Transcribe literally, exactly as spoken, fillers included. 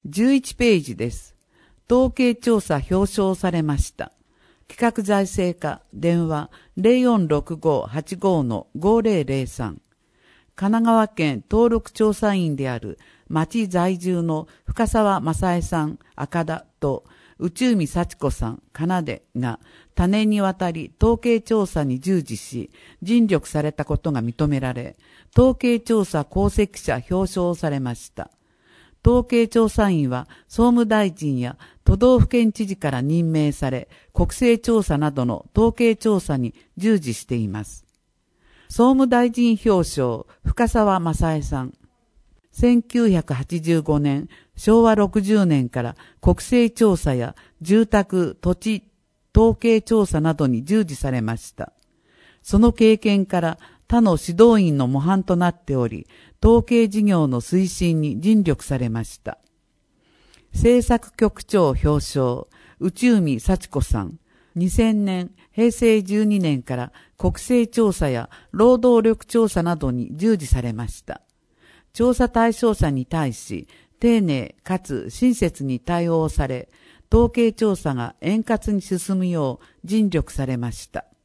じゅういちページです。統計調査表彰されました。企画財政課電話 ゼロよんろくごはちごのごぜろぜろさん。神奈川県登録調査員である町在住の深沢正恵さん赤田と内海幸子さん金出が多年にわたり統計調査に従事し尽力されたことが認められ、統計調査功績者表彰されました。統計調査員は総務大臣や都道府県知事から任命され、国勢調査などの統計調査に従事しています。総務大臣表彰、深沢正恵さん。せんきゅうひゃくはちじゅうごねん、しょうわろくじゅうねんから国勢調査や住宅、土地、統計調査などに従事されました。その経験から他の指導員の模範となっており、統計事業の推進に尽力されました。政策局長表彰、内海幸子さん。にせんねん、へいせいじゅうにねんから国勢調査や労働力調査などに従事されました。調査対象者に対し、丁寧かつ親切に対応され、統計調査が円滑に進むよう尽力されました。